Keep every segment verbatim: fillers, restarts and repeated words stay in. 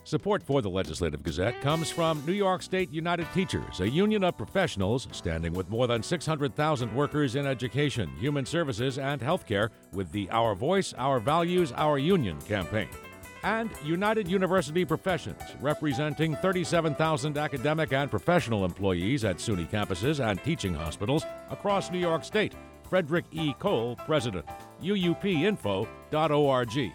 Support for the Legislative Gazette comes from New York State United Teachers, a union of professionals standing with more than six hundred thousand workers in education, human services, and healthcare with the Our Voice, Our Values, Our Union campaign. And United University Professions, representing thirty-seven thousand academic and professional employees at SUNY campuses and teaching hospitals across New York State. Frederick E. Cole, President. U U P info dot org.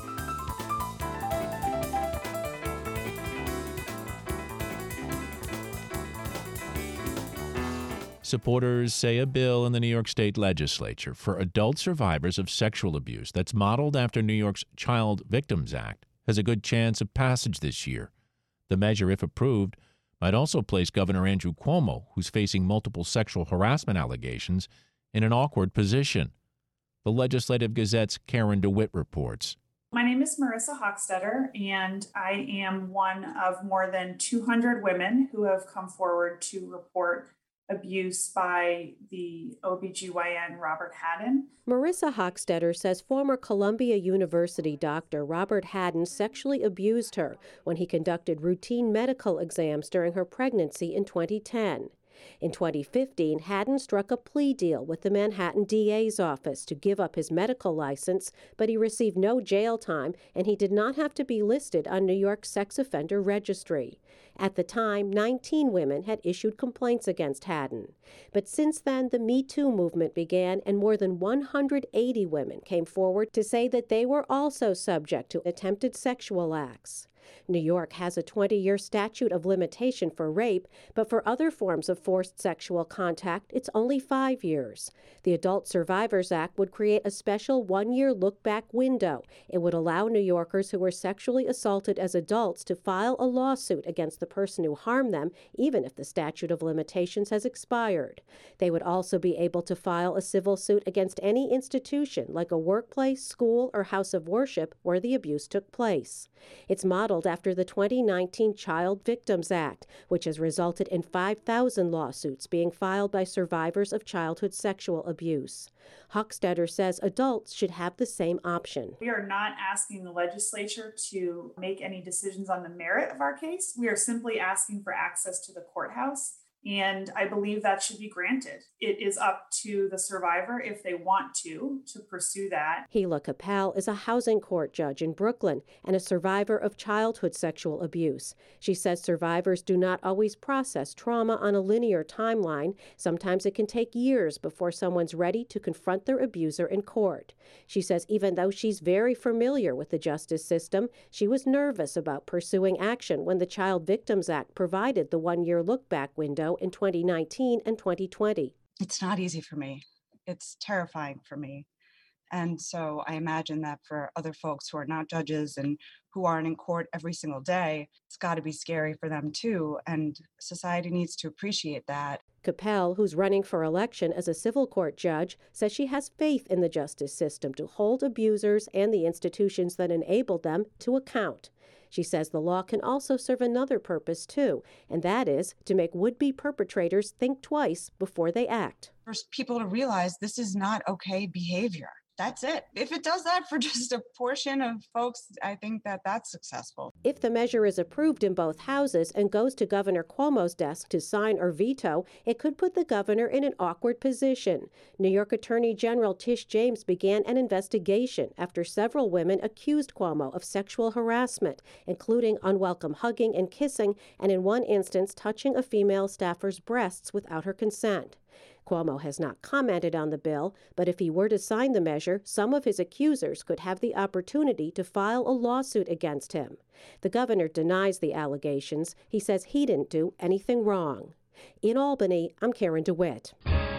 Supporters say a bill in the New York State Legislature for adult survivors of sexual abuse that's modeled after New York's Child Victims Act has a good chance of passage this year. The measure, if approved, might also place Governor Andrew Cuomo, who's facing multiple sexual harassment allegations, in an awkward position. The Legislative Gazette's Karen DeWitt reports. My name is Marissa Hochstetter, and I am one of more than two hundred women who have come forward to report abuse by the O B G Y N Robert Hadden. Marissa Hochstetter says former Columbia University doctor Robert Hadden sexually abused her when he conducted routine medical exams during her pregnancy in twenty ten. In twenty fifteen, Hadden struck a plea deal with the Manhattan D A's office to give up his medical license, but he received no jail time and he did not have to be listed on New York's sex offender registry. At the time, nineteen women had issued complaints against Hadden. But since then, the Me Too movement began and more than one hundred eighty women came forward to say that they were also subject to attempted sexual acts. New York has a twenty-year statute of limitation for rape, but for other forms of forced sexual contact, it's only five years. The Adult Survivors Act would create a special one-year look-back window. It would allow New Yorkers who were sexually assaulted as adults to file a lawsuit against the person who harmed them, even if the statute of limitations has expired. They would also be able to file a civil suit against any institution, like a workplace, school, or house of worship, where the abuse took place. It's modeled after the twenty nineteen Child Victims Act, which has resulted in five thousand lawsuits being filed by survivors of childhood sexual abuse. Hochstetter says adults should have the same option. We are not asking the legislature to make any decisions on the merit of our case. We are simply asking for access to the courthouse. And I believe that should be granted. It is up to the survivor if they want to, to pursue that. Hila Capel is a housing court judge in Brooklyn and a survivor of childhood sexual abuse. She says survivors do not always process trauma on a linear timeline. Sometimes it can take years before someone's ready to confront their abuser in court. She says even though she's very familiar with the justice system, she was nervous about pursuing action when the Child Victims Act provided the one-year look-back window in twenty nineteen and twenty twenty. It's not easy for me. It's terrifying for me. And so I imagine that for other folks who are not judges and who aren't in court every single day, it's got to be scary for them too. And society needs to appreciate that. Capel, who's running for election as a civil court judge, says she has faith in the justice system to hold abusers and the institutions that enabled them to account. She says the law can also serve another purpose, too, and that is to make would-be perpetrators think twice before they act. For people to realize this is not okay behavior. That's it. If it does that for just a portion of folks, I think that that's successful. If the measure is approved in both houses and goes to Governor Cuomo's desk to sign or veto, it could put the governor in an awkward position. New York Attorney General Tish James began an investigation after several women accused Cuomo of sexual harassment, including unwelcome hugging and kissing, and in one instance touching a female staffer's breasts without her consent. Cuomo has not commented on the bill, but if he were to sign the measure, some of his accusers could have the opportunity to file a lawsuit against him. The governor denies the allegations. He says he didn't do anything wrong. In Albany, I'm Karen DeWitt.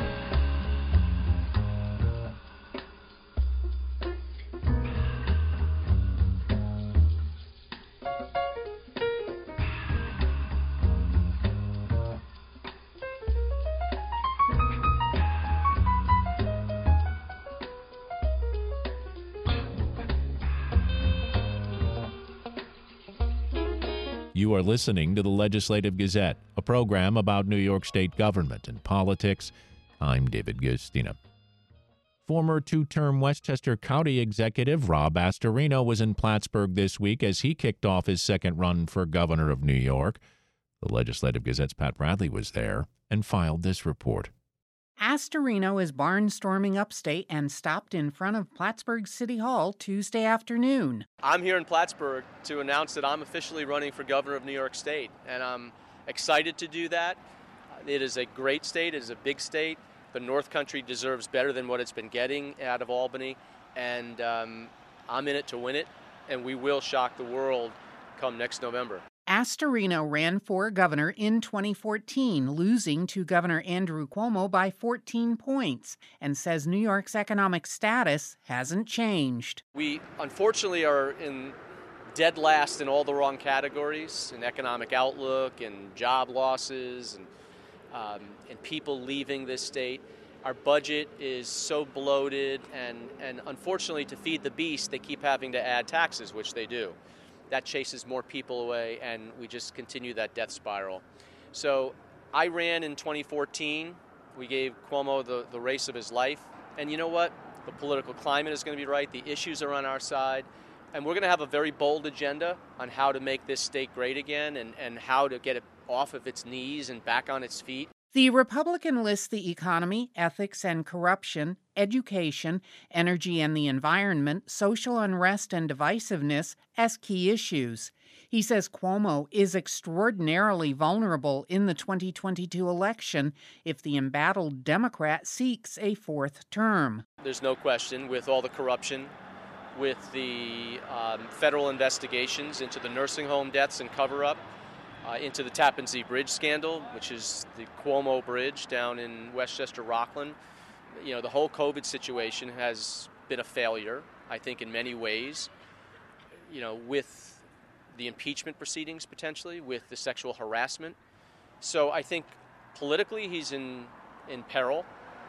You are listening to the Legislative Gazette, a program about New York State government and politics. I'm David Guistina. Former two-term Westchester County Executive Rob Astorino was in Plattsburgh this week as he kicked off his second run for governor of New York. The Legislative Gazette's Pat Bradley was there and filed this report. Astorino is barnstorming upstate and stopped in front of Plattsburgh City Hall Tuesday afternoon. I'm here in Plattsburgh to announce that I'm officially running for governor of New York State, and I'm excited to do that. It is a great state. It is a big state. The North Country deserves better than what it's been getting out of Albany, and um, I'm in it to win it, and we will shock the world come next November. Astorino ran for governor in twenty fourteen, losing to Governor Andrew Cuomo by fourteen points, and says New York's economic status hasn't changed. We unfortunately are in dead last in all the wrong categories, in economic outlook and job losses and, um, and people leaving this state. Our budget is so bloated, and, and unfortunately to feed the beast, they keep having to add taxes, which they do. That chases more people away, and we just continue that death spiral. So I ran in twenty fourteen. We gave Cuomo the, the race of his life. And you know what? The political climate is going to be right. The issues are on our side. And we're going to have a very bold agenda on how to make this state great again and, and how to get it off of its knees and back on its feet. The Republican lists the economy, ethics and corruption, education, energy and the environment, social unrest and divisiveness as key issues. He says Cuomo is extraordinarily vulnerable in the twenty twenty-two election if the embattled Democrat seeks a fourth term. There's no question, with all the corruption, with the um, federal investigations into the nursing home deaths and cover-up, Uh, into the Tappan Zee Bridge scandal, which is the Cuomo Bridge down in Westchester, Rockland. You know, the whole COVID situation has been a failure, I think, in many ways. You know, with the impeachment proceedings potentially, with the sexual harassment. So I think politically he's in, in peril.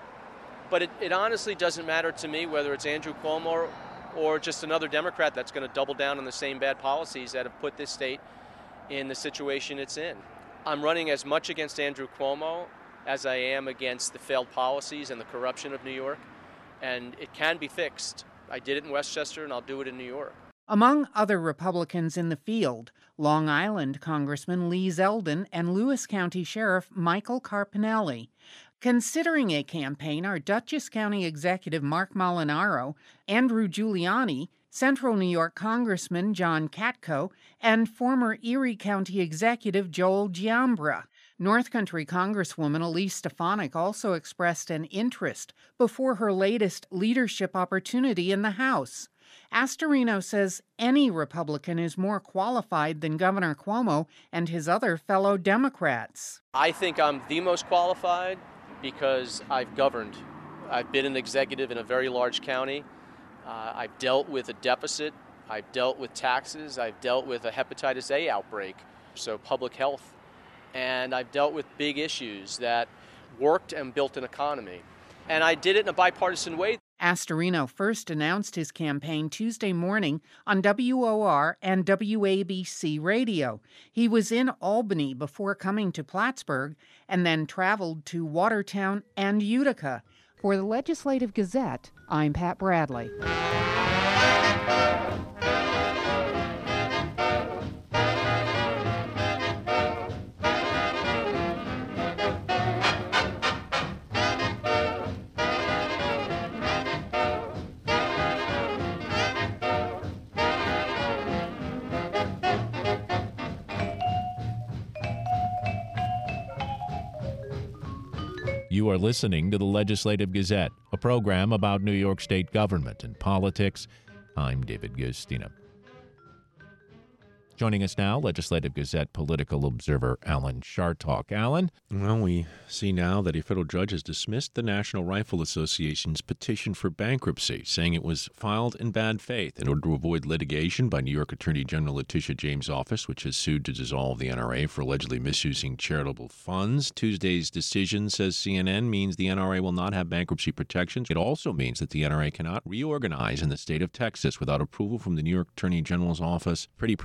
But it, it honestly doesn't matter to me whether it's Andrew Cuomo or, or just another Democrat that's going to double down on the same bad policies that have put this state in the situation it's in. I'm running as much against Andrew Cuomo as I am against the failed policies and the corruption of New York, and it can be fixed. I did it in Westchester, and I'll do it in New York. Among other Republicans in the field, Long Island Congressman Lee Zeldin and Lewis County Sheriff Michael Carpinelli. Considering a campaign are Dutchess County Executive Mark Molinaro, Andrew Giuliani, Central New York Congressman John Katko, and former Erie County Executive Joel Giambra. North Country Congresswoman Elise Stefanik also expressed an interest before her latest leadership opportunity in the House. Astorino says any Republican is more qualified than Governor Cuomo and his other fellow Democrats. I think I'm the most qualified because I've governed. I've been an executive in a very large county. Uh, I've dealt with a deficit. I've dealt with taxes. I've dealt with a hepatitis A outbreak, so public health. And I've dealt with big issues that worked and built an economy. And I did it in a bipartisan way. Astorino first announced his campaign Tuesday morning on W O R and W A B C radio. He was in Albany before coming to Plattsburgh and then traveled to Watertown and Utica. For the Legislative Gazette, I'm Pat Bradley. You are listening to the Legislative Gazette, a program about New York State government and politics. I'm David Guistina. Joining us now, Legislative Gazette political observer Alan Chartock. Alan? Well, we see now that a federal judge has dismissed the National Rifle Association's petition for bankruptcy, saying it was filed in bad faith in order to avoid litigation by New York Attorney General Letitia James' office, which has sued to dissolve the N R A for allegedly misusing charitable funds. Tuesday's decision, says C N N, means the N R A will not have bankruptcy protections. It also means that the N R A cannot reorganize in the state of Texas without approval from the New York Attorney General's office. Pretty precipitous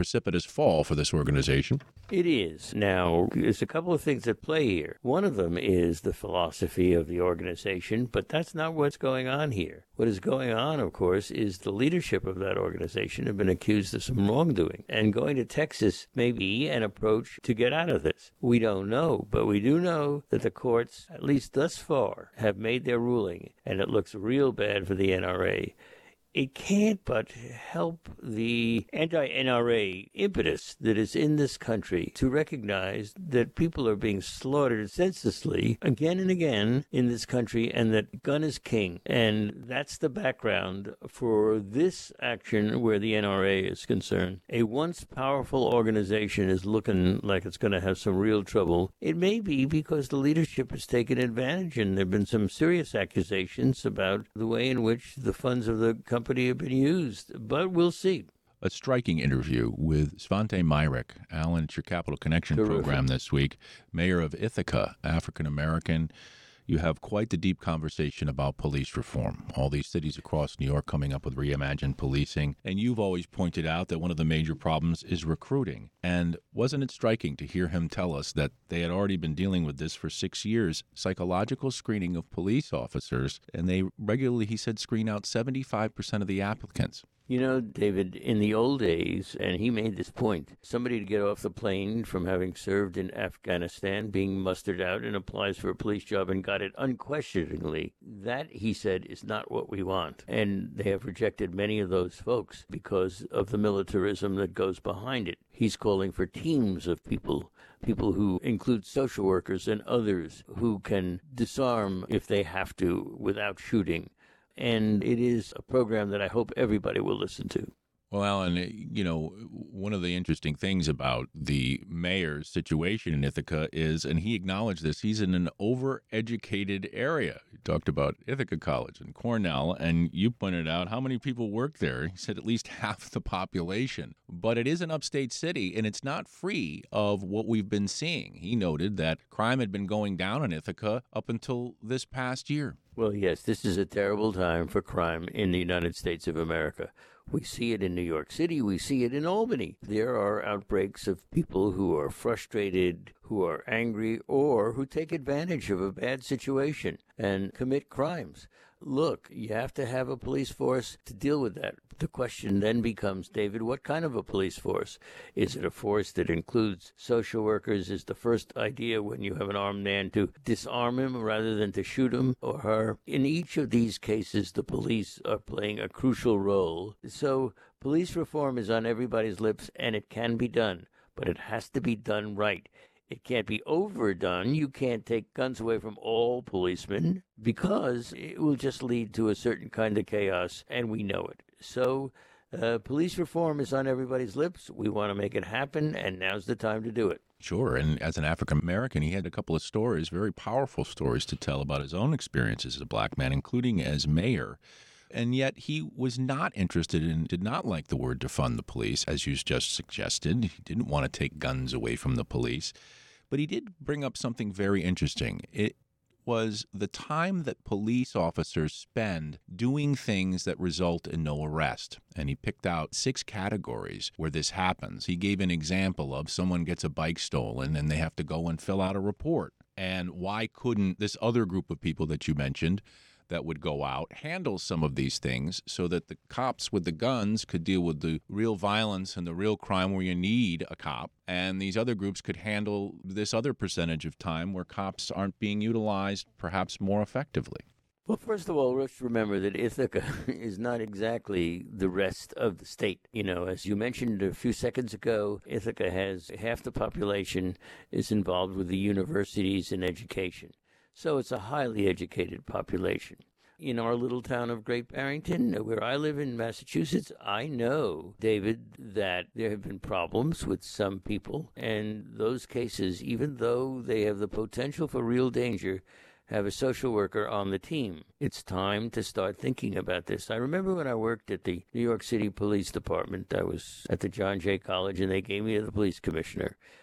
this fall for this organization. It is. Now, there's a couple of things at play here. One of them is the philosophy of the organization, but that's not what's going on here. What is going on, of course, is the leadership of that organization have been accused of some wrongdoing. And going to Texas may be an approach to get out of this. We don't know, but we do know that the courts, at least thus far, have made their ruling, and it looks real bad for the N R A. It can't but help the anti-N R A impetus that is in this country to recognize that people are being slaughtered senselessly again and again in this country, and that gun is king. And that's the background for this action where the N R A is concerned. A once powerful organization is looking like it's going to have some real trouble. It may be because the leadership has taken advantage, and there have been some serious accusations about the way in which the funds of the company have been used, but we'll see. A striking interview with Svante Myrick, Alan, at your Capital Connection Terrific. program this week, mayor of Ithaca, African-American. You have quite the deep conversation about police reform. All these cities across New York coming up with reimagined policing. And you've always pointed out that one of the major problems is recruiting. And wasn't it striking to hear him tell us that they had already been dealing with this for six years, psychological screening of police officers, and they regularly, he said, screen out seventy-five percent of the applicants. You know, David, in the old days, and he made this point, somebody to get off the plane from having served in Afghanistan, being mustered out and applies for a police job and got it unquestioningly, that, he said, is not what we want. And they have rejected many of those folks because of the militarism that goes behind it. He's calling for teams of people, people who include social workers and others who can disarm if they have to without shooting. And it is a program that I hope everybody will listen to. Well, Alan, you know, one of the interesting things about the mayor's situation in Ithaca is, and he acknowledged this, he's in an overeducated area. He talked about Ithaca College and Cornell, and you pointed out how many people work there. He said at least half the population. But it is an upstate city, and it's not free of what we've been seeing. He noted that crime had been going down in Ithaca up until this past year. Well, yes, this is a terrible time for crime in the United States of America. We see it in New York City. We see it in Albany. There are outbreaks of people who are frustrated, who are angry, or who take advantage of a bad situation and commit crimes. Look, you have to have a police force to deal with that. The question then becomes, David, what kind of a police force? Is it a force that includes social workers? Is the first idea when you have an armed man to disarm him rather than to shoot him or her? In each of these cases, the police are playing a crucial role. So police reform is on everybody's lips, and it can be done, but it has to be done right. It can't be overdone. You can't take guns away from all policemen because it will just lead to a certain kind of chaos, and we know it. So uh, police reform is on everybody's lips. We want to make it happen, and now's the time to do it. Sure, and as an African-American, he had a couple of stories, very powerful stories to tell about his own experiences as a black man, including as mayor. And yet he was not interested in, did not like the word defund the police, as you just suggested. He didn't want to take guns away from the police. But he did bring up something very interesting. It was the time that police officers spend doing things that result in no arrest. And he picked out six categories where this happens. He gave an example of someone gets a bike stolen and they have to go and fill out a report. And why couldn't this other group of people that you mentioned that would go out handle some of these things so that the cops with the guns could deal with the real violence and the real crime where you need a cop, and these other groups could handle this other percentage of time where cops aren't being utilized perhaps more effectively? Well, first of all, let's remember that Ithaca is not exactly the rest of the state. You know, as you mentioned a few seconds ago, Ithaca has half the population is involved with the universities and education. So it's a highly educated population. In our little town of Great Barrington, where I live in Massachusetts, I know, David, that there have been problems with some people, and those cases, even though they have the potential for real danger, have a social worker on the team. It's time to start thinking about this. I remember when I worked at the New York City Police Department, I was at the John Jay College, and they gave me the police commissioner.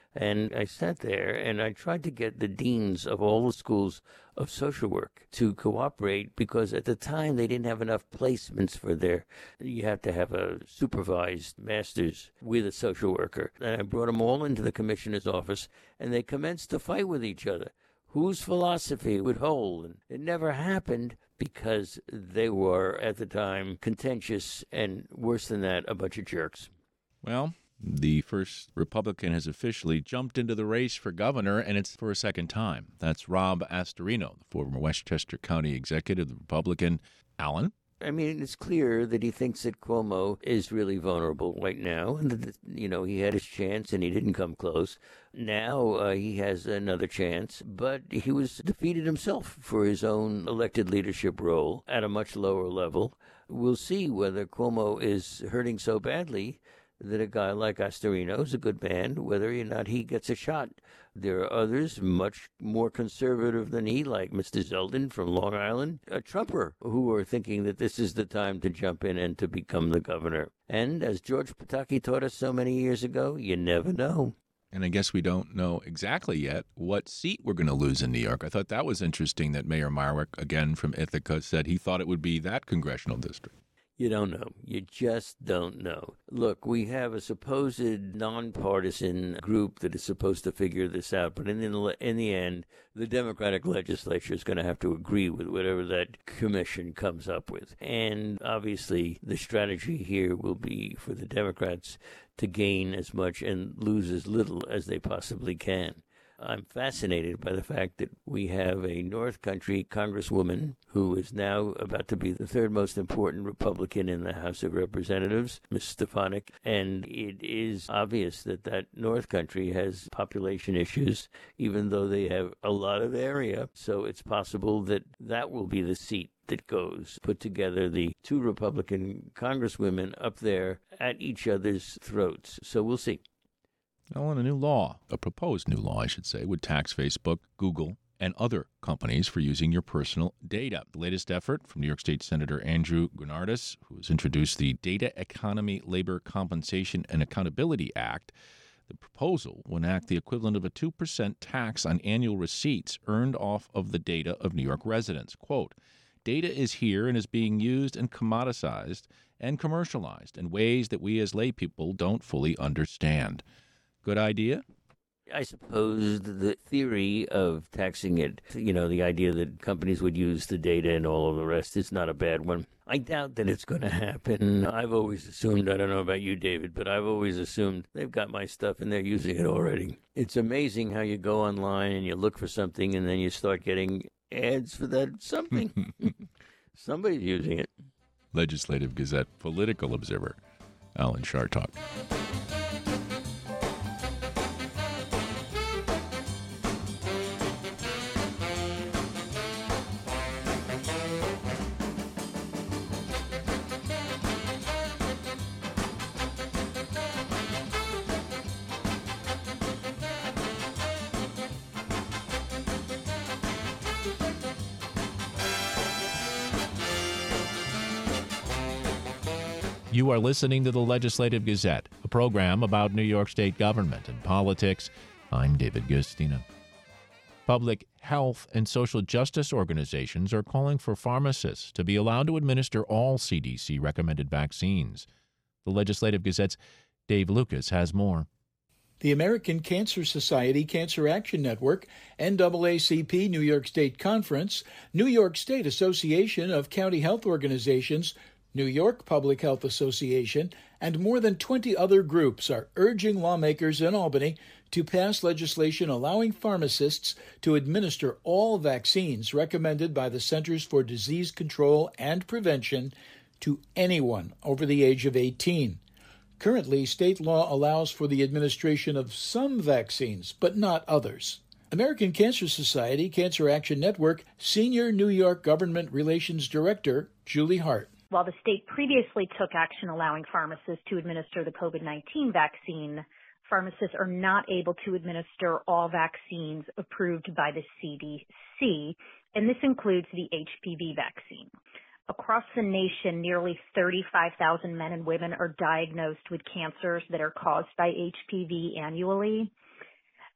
And I sat there and I tried to get the deans of all the schools of social work to cooperate, because at the time they didn't have enough placements for their, you have to have a supervised master's with a social worker. And I brought them all into the commissioner's office and they commenced to fight with each other. Whose philosophy would hold? And it never happened because they were, at the time, contentious and, worse than that, a bunch of jerks. Well, the first Republican has officially jumped into the race for governor, and it's for a second time. That's Rob Astorino, the former Westchester County executive, the Republican. Alan? I mean, it's clear that he thinks that Cuomo is really vulnerable right now, and that, you know, he had his chance and he didn't come close. Now uh, he has another chance, but he was defeated himself for his own elected leadership role at a much lower level. We'll see whether Cuomo is hurting so badly that a guy like Astorino is a good man, whether or not he gets a shot. There are others much more conservative than he, like Mister Zeldin from Long Island, a Trumper, who are thinking that this is the time to jump in and to become the governor. And as George Pataki taught us so many years ago, you never know. And I guess we don't know exactly yet what seat we're going to lose in New York. I thought that was interesting that Mayor Marwick, again from Ithaca, said he thought it would be that congressional district. You don't know. You just don't know. Look, we have a supposed nonpartisan group that is supposed to figure this out, but in the, in the end, the Democratic legislature is going to have to agree with whatever that commission comes up with. And obviously, the strategy here will be for the Democrats to gain as much and lose as little as they possibly can. I'm fascinated by the fact that we have a North Country congresswoman who is now about to be the third most important Republican in the House of Representatives, Miz Stefanik, and it is obvious that that North Country has population issues, even though they have a lot of area. So it's possible that that will be the seat that goes. Put together the two Republican congresswomen up there at each other's throats. So we'll see. Well, and a new law, a proposed new law, I should say, would tax Facebook, Google, and other companies for using your personal data. The latest effort from New York State Senator Andrew Gurnardus, who has introduced the Data Economy, Labor Compensation, and Accountability Act. The proposal will enact the equivalent of a two percent tax on annual receipts earned off of the data of New York residents. Quote, data is here and is being used and commoditized and commercialized in ways that we as laypeople don't fully understand. Good idea? I suppose the theory of taxing it, you know, the idea that companies would use the data and all of the rest is not a bad one. I doubt that it's going to happen. I've always assumed, I don't know about you, David, but I've always assumed they've got my stuff and they're using it already. It's amazing how you go online and you look for something and then you start getting ads for that something. Somebody's using it. Legislative Gazette political observer, Alan Chartock. You are listening to the Legislative Gazette, a program about New York State government and politics. I'm David Guistina. Public health and social justice organizations are calling for pharmacists to be allowed to administer all C D C-recommended vaccines. The Legislative Gazette's Dave Lucas has more. The American Cancer Society Cancer Action Network, N double A C P New York State Conference, New York State Association of County Health Organizations, New York Public Health Association, and more than twenty other groups are urging lawmakers in Albany to pass legislation allowing pharmacists to administer all vaccines recommended by the Centers for Disease Control and Prevention to anyone over the age of eighteen. Currently, state law allows for the administration of some vaccines, but not others. American Cancer Society Cancer Action Network Senior New York Government Relations Director Julie Hart. While the state previously took action allowing pharmacists to administer the COVID nineteen vaccine, pharmacists are not able to administer all vaccines approved by the C D C, and this includes the H P V vaccine. Across the nation, nearly thirty-five thousand men and women are diagnosed with cancers that are caused by H P V annually.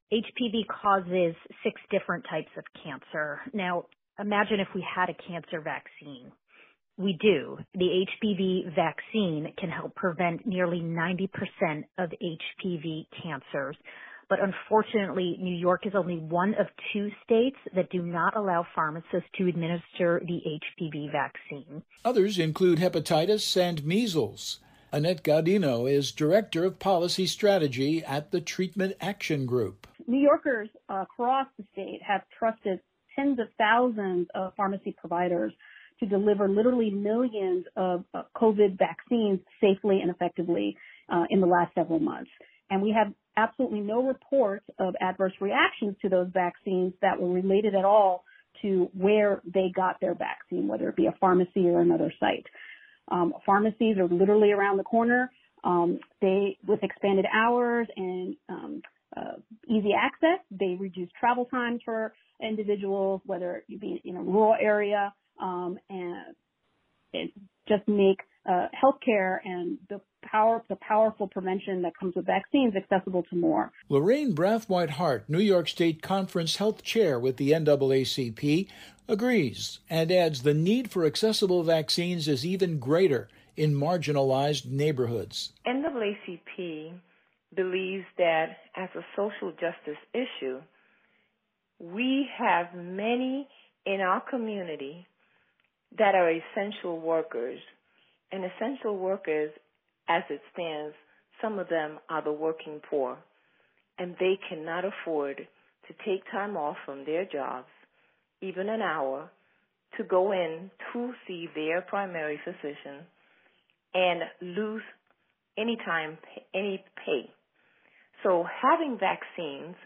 H P V causes six different types of cancer. Now, imagine if we had a cancer vaccine. We do. The H P V vaccine can help prevent nearly ninety percent of H P V cancers. But unfortunately, New York is only one of two states that do not allow pharmacists to administer the H P V vaccine. Others include hepatitis and measles. Annette Gaudino is Director of Policy Strategy at the Treatment Action Group. New Yorkers across the state have trusted tens of thousands of pharmacy providers to deliver literally millions of uh, COVID vaccines safely and effectively uh, in the last several months. And we have absolutely no reports of adverse reactions to those vaccines that were related at all to where they got their vaccine, whether it be a pharmacy or another site. Um, pharmacies are literally around the corner. Um, they, with expanded hours and um, uh, easy access, they reduce travel times for individuals, whether it be in a rural area, um, and it just make uh, healthcare and the power, the powerful prevention that comes with vaccines accessible to more. Lorraine Brathwaite-Hart, New York State Conference Health Chair with the N double A C P, agrees and adds the need for accessible vaccines is even greater in marginalized neighborhoods. N double A C P believes that as a social justice issue, we have many in our community that are essential workers. And essential workers, as it stands, some of them are the working poor, and they cannot afford to take time off from their jobs, even an hour, to go in to see their primary physician and lose any time, any pay. So having vaccines,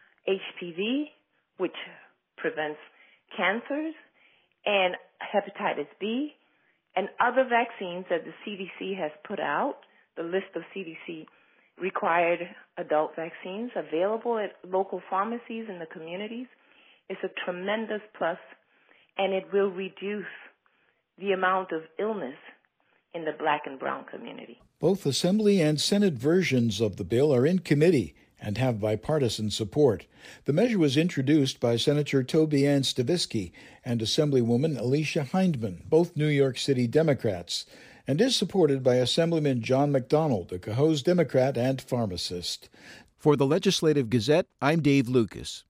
H P V, which prevents cancers, and hepatitis B, and other vaccines that the C D C has put out, the list of C D C required adult vaccines available at local pharmacies in the communities, is a tremendous plus, and it will reduce the amount of illness in the Black and brown community. Both Assembly and Senate versions of the bill are in committee and have bipartisan support. The measure was introduced by Senator Toby Ann Stavisky and Assemblywoman Alicia Hindman, both New York City Democrats, and is supported by Assemblyman John McDonald, a Cohoes Democrat and pharmacist. For the Legislative Gazette, I'm Dave Lucas.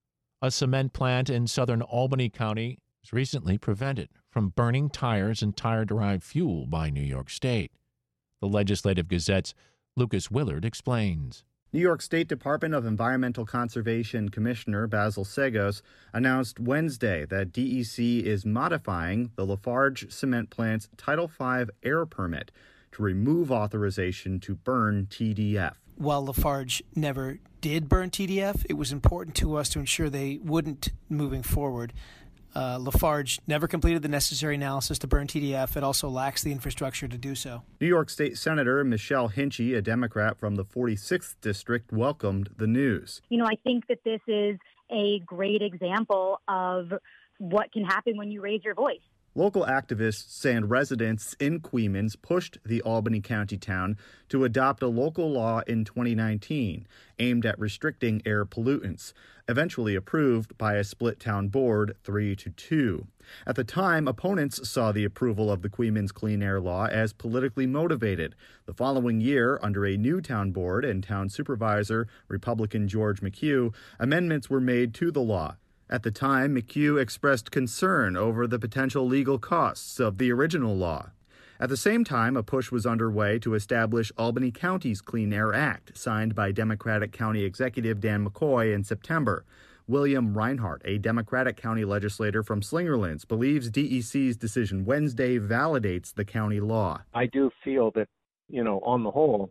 A cement plant in southern Albany County was recently prevented from burning tires and tire-derived fuel by New York State. The Legislative Gazette's Lucas Willard explains. New York State Department of Environmental Conservation Commissioner Basil Seggos announced Wednesday that D E C is modifying the Lafarge cement plant's Title five air permit to remove authorization to burn T D F. While Lafarge never did burn T D F, it was important to us to ensure they wouldn't moving forward. Uh, Lafarge never completed the necessary analysis to burn T D F. It also lacks the infrastructure to do so. New York State Senator Michelle Hinchey, a Democrat from the forty-sixth District, welcomed the news. You know, I think that this is a great example of what can happen when you raise your voice. Local activists and residents in Queens pushed the Albany County town to adopt a local law in twenty nineteen aimed at restricting air pollutants, eventually approved by a split town board three to two. At the time, opponents saw the approval of the Queens Clean Air Law as politically motivated. The following year, under a new town board and town supervisor, Republican George McHugh, amendments were made to the law. At the time, McHugh expressed concern over the potential legal costs of the original law. At the same time, a push was underway to establish Albany County's Clean Air Act, signed by Democratic County Executive Dan McCoy in September. William Reinhart, a Democratic county legislator from Slingerlands, believes D E C's decision Wednesday validates the county law. I do feel that, you know, on the whole,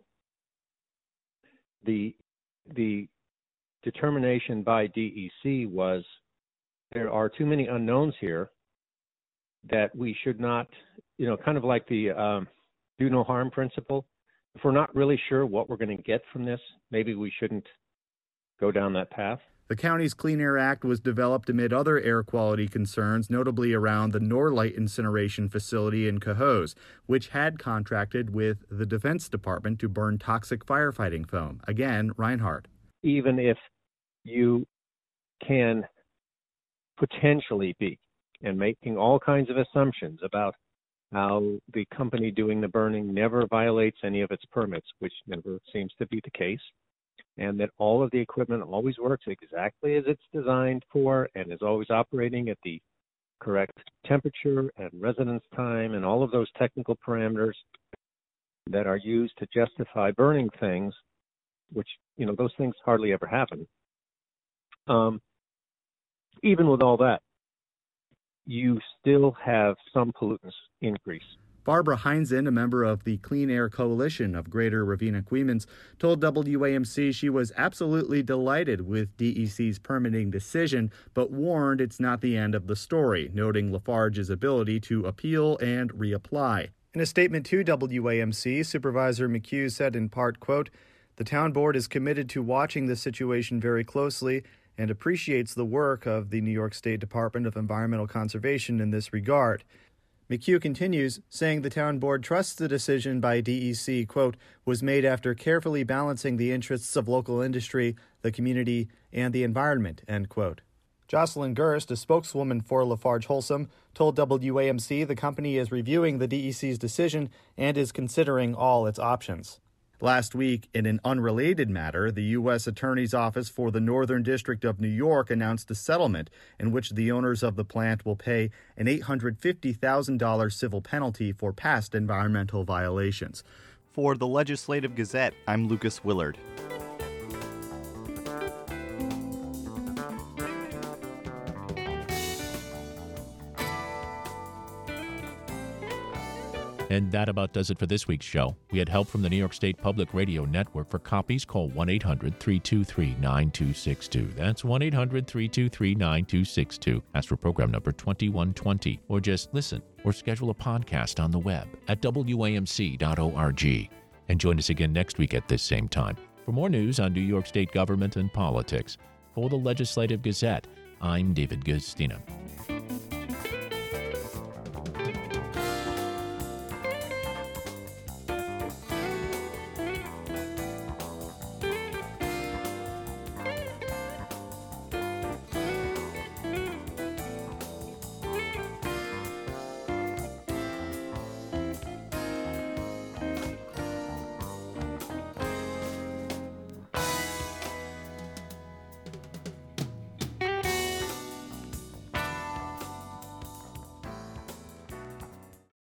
the the determination by D E C was there are too many unknowns here that we should not, you know, kind of like the um, do no harm principle. If we're not really sure what we're going to get from this, maybe we shouldn't go down that path. The county's Clean Air Act was developed amid other air quality concerns, notably around the Norlight incineration facility in Cohoes, which had contracted with the Defense Department to burn toxic firefighting foam. Again, Reinhart. Even if you can potentially be, and making all kinds of assumptions about how the company doing the burning never violates any of its permits, which never seems to be the case, and that all of the equipment always works exactly as it's designed for and is always operating at the correct temperature and residence time and all of those technical parameters that are used to justify burning things, which, you know, those things hardly ever happen. Um, even with all that, you still have some pollutants increase. Barbara Heinzen, a member of the Clean Air Coalition of Greater Ravenna-Queens, told W A M C she was absolutely delighted with D E C's permitting decision, but warned it's not the end of the story, noting Lafarge's ability to appeal and reapply. In a statement to W A M C, Supervisor McHugh said in part, quote, "The town board is committed to watching the situation very closely and appreciates the work of the New York State Department of Environmental Conservation in this regard." McHugh continues, saying the town board trusts the decision by D E C, quote, "was made after carefully balancing the interests of local industry, the community, and the environment," end quote. Jocelyn Gerst, a spokeswoman for Lafarge Holcim, told W A M C the company is reviewing the D E C's decision and is considering all its options. Last week, in an unrelated matter, the U S Attorney's Office for the Northern District of New York announced a settlement in which the owners of the plant will pay an eight hundred fifty thousand dollars civil penalty for past environmental violations. For the Legislative Gazette, I'm Lucas Willard. And that about does it for this week's show. We had help from the New York State Public Radio Network. For copies, call one eight hundred three two three nine two six two. That's one eight hundred three two three nine two six two. Ask for program number twenty-one twenty. Or just listen or schedule a podcast on the web at W A M C dot org. And join us again next week at this same time for more news on New York State government and politics. For the Legislative Gazette, I'm David Gustina.